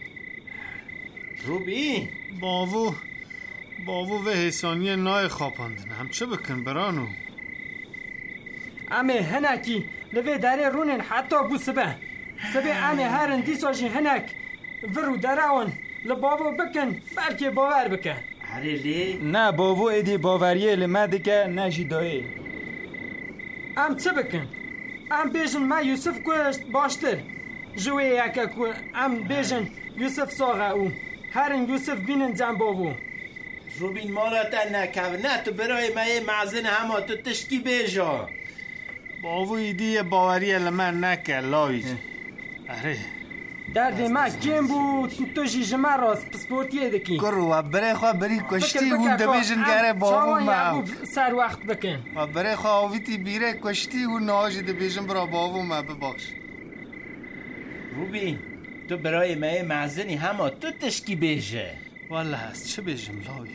روبی باوو باوو و حسانی نای خواباندن هم چه بکن برانو امه هنکی لوی داره رونن حتی بو سبه سبه امه هرن دیساشی هنک ورو درون لبابو بکن بلکه باور بکن. هره لی؟ نه باوو ایدی باوریه لمده که نجی دایی. ام چه بکن؟ ام بیشن ما یوسف کشت باشتر جوی یکا که ام بیشن یوسف ساغه او هرن یوسف بینن جن باوو. روبین مالا تا نکو نه تو برای مایه معزن همه تو تشکی بیجا. باوو ایدی باوری لمن نکه لایج. اره دردی ما کم بود تو جیجمه راست پسپورتیه دکی کرو و برای خواه بری کشتی اون دبیجن گره باوو ما سر وقت بکن و برای خواه آویتی بیره کشتی اون نهاج دبیجن برا باوو ما ببخش. روبین تو برای مایه معزنی همه تو تشکی بیجه. والا هست چه بیجم لای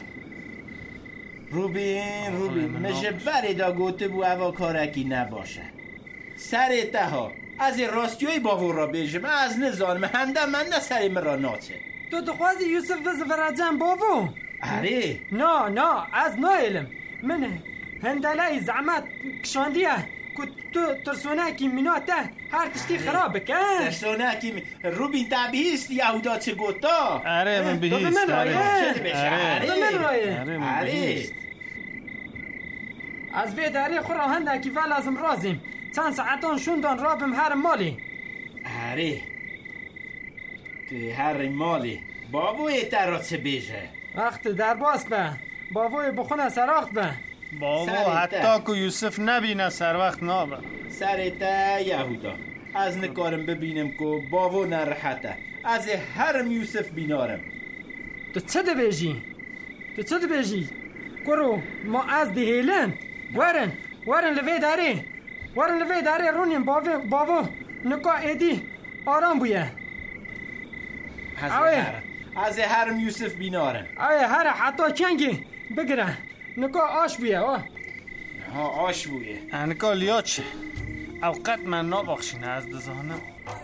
روبین روبین مجه بری دا گوته بو اوا کارکی نباشه سر ها از این راستیوی باور را بیجم از نزانم هنده من نه سری من را ناچه. تو دخوازی یوسف وزورجم باوو؟ اره نه نه از نه علم من هندلای زعمت کشاندیه که تو ترسوناکی مناته هر تشتی خراب بکن. ترسوناکی می... روبین تبهیست یهودا چه گوتا. اره من بهیست. تو به من رایه. اره به من رایه. اره من بهیست. از بید اره خورا هندکی ول ازم رازیم چند ساعتان شوندان رابم هر مالی. اره توی هر مالی بابوی تر چه بیجه وقت در باست به بابوی بخونه سراخت به بابو حتی که یوسف نبینه سر وقت نابه سر تا یهودا از نکارم ببینم که بابو نرحته از هرم یوسف بینارم. تو چه ده بیجی؟ تو چه ده بیجی؟ کرو ما از دهیلن ورن ورن لوی داری ورن لوی داری رونیم بابو بابو نکا ایدی آرام بویه. از هرم از هرم یوسف بینارم. آیه هر حتی چنگی بگره نکا آش بویه آه ها آش بویه انکا لیا چه اوقات من نابخشینه از دزانم.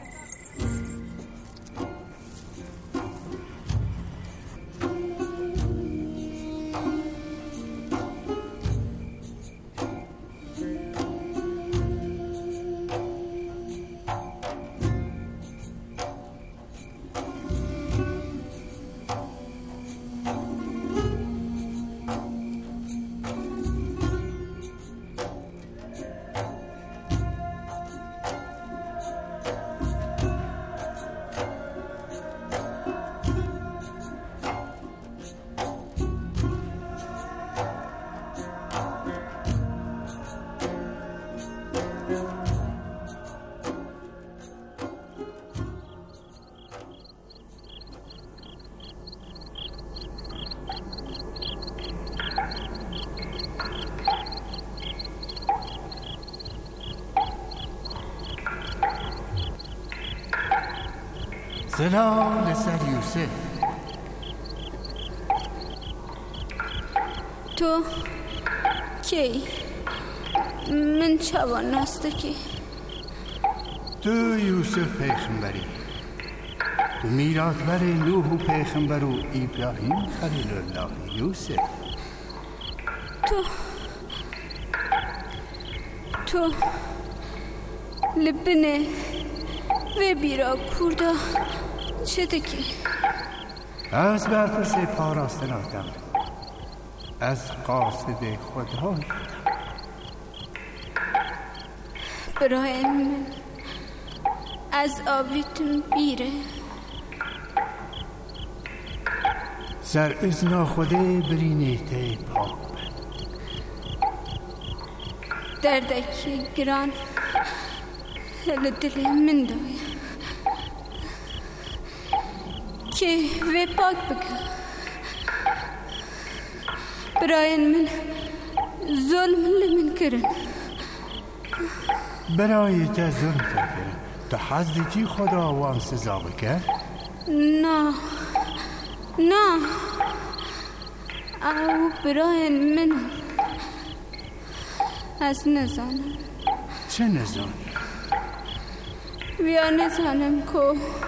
سلام لسر یوسف. تو کی من چوان نستکی تو یوسف پیغمبری تو میراتبر نوح و پیغمبر و ابراهیم خلیل الله یوسف. تو تو لبنه و بیرا کرده چه دکی؟ از برپرس پاراستن آدم از قاصد خدای برای من از آبیتون بیره سر ازنا خوده برینه پاک بند دردکی گران هل دل من دایم که وی پاک بکن برای من ظلم لمن کرن برای تا ظلم کرن تو حضد چی خدا وان سزا بکن؟ نه نه او برای من از نزانم. چه نزانی؟ بیا نزانم که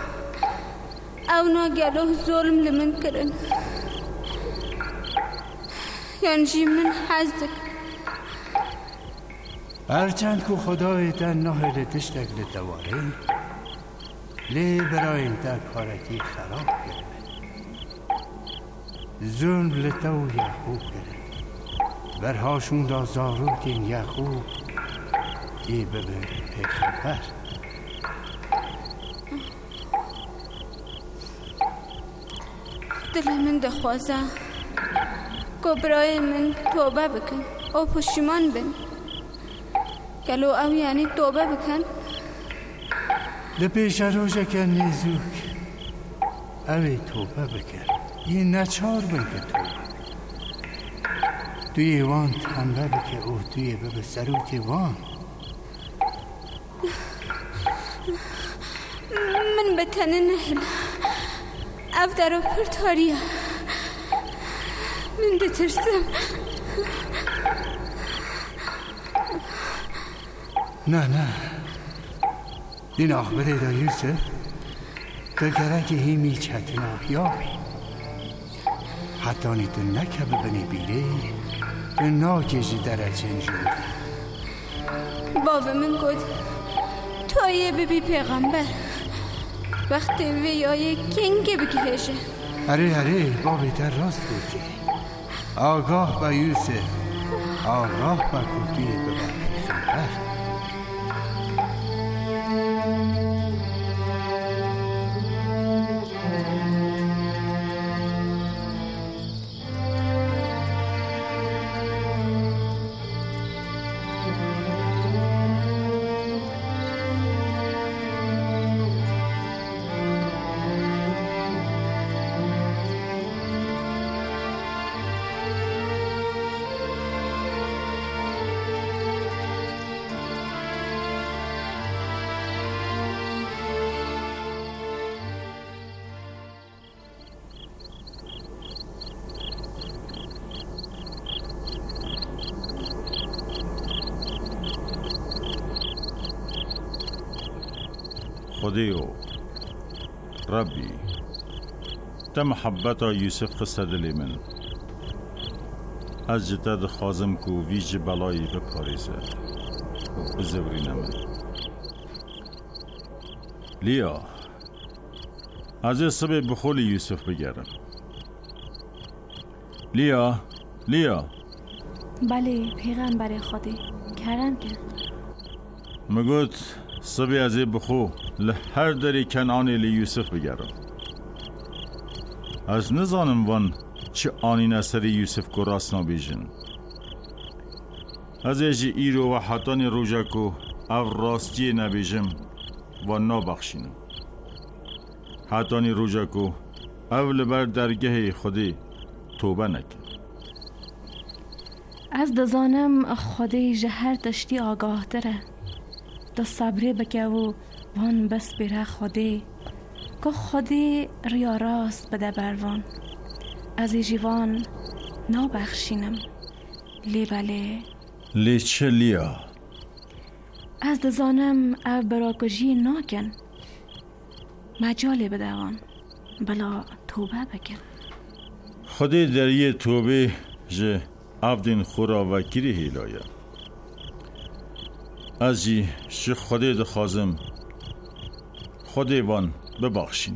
اونا گلو ظلم لمن کرن یعنی من حزدک هرچند که خدای تا نهر تشتک لتواره لی براین تا کارتی خراب کرد زن لتو یعقوب کرد برهاشون دا زاروتین یعقوب ای ببین پیغمبر دل من دخوازه گبرای من توبه بکن او پشیمان بن کلو او یعنی توبه بکن لپیش روژه که نیزوک اوی توبه بکن این نچار بن که توبه توی وان تنبه بکن او توی ببه سروتی وان من بتنه نهل اف در پر تاریا من بترسم نه نه دین آخبره دا یوسف دگرک هیمی چتنا یابی حتی نیتون نکه ببنی بیره به ناکشی درجه نجوده بابا من گود تویه ببی پیغمبر وقتی ویای کنگه بگیشه اره اره بابی در راست بودی آگاه با یوسف آگاه با کودی ببا پیغمبر خدایو ربی تا محبت یوسف قصه دلی من از جتد خازم کو ویج بلایی بپاریزه و بزوری نمن لیا از صبح بخول یوسف بگرم لیا لیا بله پیغمبر خدا کرم کن مگوت صبح از بخو لهر دری کنانی لی یوسف بگرم از نزانم وان چه آنی نسری یوسف کو راست نبیجن از ایجی ایرو و حتانی روژه کو او راستی نبیجم و نبخشینم حتانی روژه کو او لبر درگه خودی توبه نکن از دزانم خودی جهر دشتی آگاه داره دا صبره بکه و وان بس بره خودی که خودی ریا راست بده بروان از جیوان نو بخشینم لی بله لی چه لیا از دزانم او براکجی ناکن مجالی بده وان بلا توبه بکن خودی در یه توبه جه عبدین خورا و کری هیلایا از جی شه خودی دخوازم خودی وان ببخشینم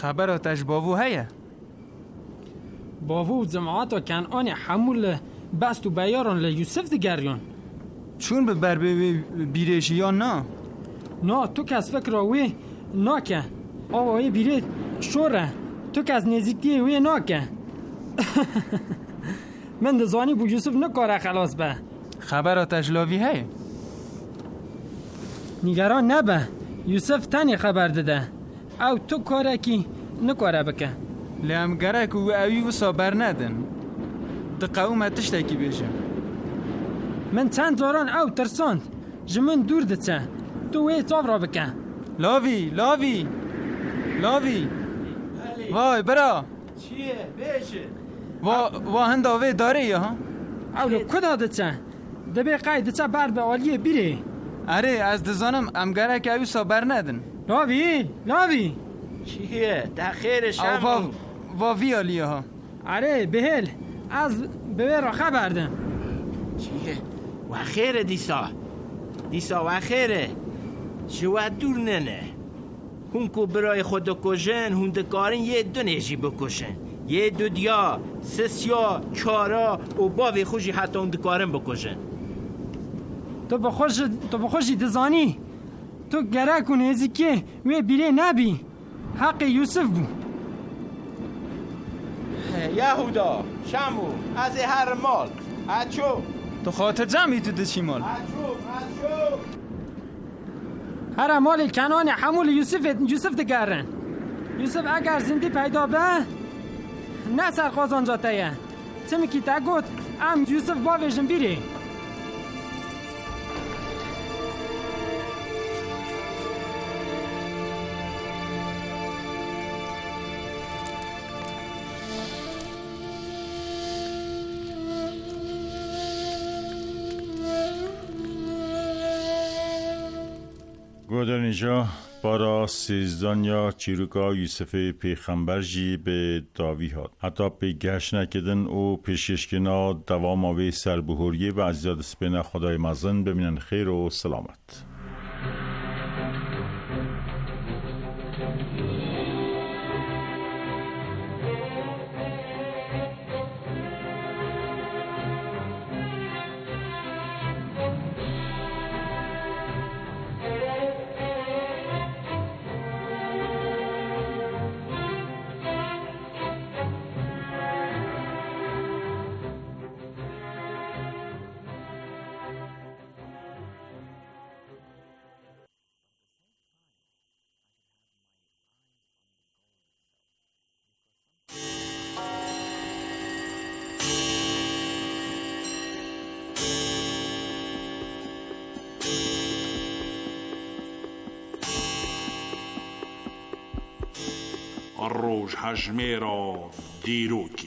خبراتش باوو هیا باوو جماعت و کنعان حمول بست و بیاران لیوسف دگریان چون به بر بیرشی یا نه؟ نه تو کس فکر وی ناکه آوایی بیره شوره تو کس نزیکتی وی ناکه من دزانی بو یوسف نکاره خلاص به خبراتش لاوی هی نگران نبه یوسف تنی خبر داده او تو کاره کی نکاره بکه لیم گرک و اوی و صابر ندن ده قوم تشتکی بیشه من چند زاران او ترساند جمن دور دچه تو وی تاف را بکه لاوی لاوی لاوی وای برا چیه بیشه وا وا هنداوی داره یا ها اولو کدا دچه دبی قاید دچه بر به عالیه بیره اره از دزانم ام گرک اوی صابر ندن لاوی لاوی چیه تخیرش هم وا وا وی علیه ها اره بهل از به را خبردم چیه و خیره دیسا دیسا و خیره شو دور ننه هون کو برای خود کشن هون دکارن یه دو نیجی بکشن یه دو دیا سسیا چارا و باوی خوشی حتی هون دکارن بکشن تو بخوش تو بخوشی دزانی تو گره کنه ازی که وی بیره نبی حق یوسف بو یهودا شمو از هر مال اچو تو خاطر جمعی تو دچی مال اچو اچو هر مال کنان حمول یوسف یوسف دگرن یوسف اگر زنده پیدا به نه سر قازان جاتیه چمی که تا گوت ام یوسف باویشن بیره گودن اینجا بارا سیزدان یا چیروکا یوسف پیغمبر جی به داوی هاد حتی به گشت نکدن و پیشکشکنا دوام آوی سربهوریه و عزیزاد سپین خدای مزن ببینن خیر و سلامت. الروج هجميرا ديروكي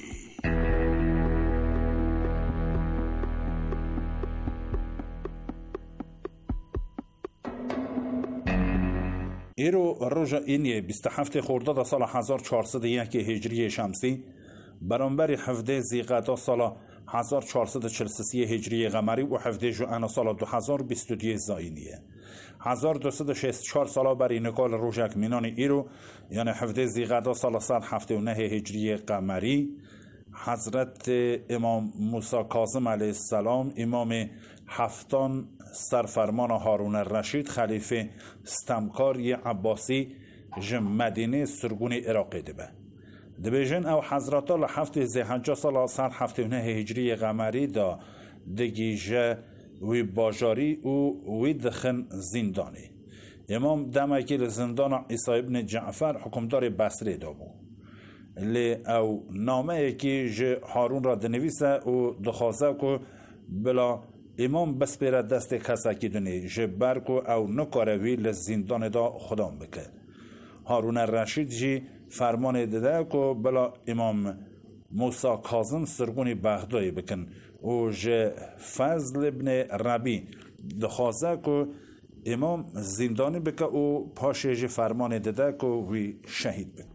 ایرو روژا اینیه بیست و هفت خرداد سال هزار و چهارصد و یک هجری شمسی برانبر هفده زیقعده سال هزار و چهارصد و چهل و سه هجری قمری و هفده ژوئن سال دو هزار و بیست و دو زاینیه هزار و دویست و شصت و چهار سال برای نکال روژک مینان ایرو یعنی هفده زیقعده سال صد و هفتاد و نه هجری قمری حضرت امام موسی کاظم علیه السلام امام هفتان سرفرمان هارون الرشید خلیفه ستمکاری عباسی جم مدینه سرگون عراقی دبه دبیجن او حضرت الله هفت زیحجه سال صد هفت و نه هجری قمری دا دگیجه وی باجاری و وی دخن زندانی امام دمکی زندان عیسی ابن جعفر حکمدار بصره دا بو لی او نامه یکی جه هارون را دنویسه و دخوازه که بلا امام بس پیره دست کسکی دونی جه برکو او نکاروی لزندان دا خدام بکر هارون الرشید جی فرمان داده که بلا امام موسی کاظم سرگونی بغدادی بکن و جه فضل ابن ربی دخوازه که امام زندانی بکر و پاشه جه فرمان داده که وی شهید بکن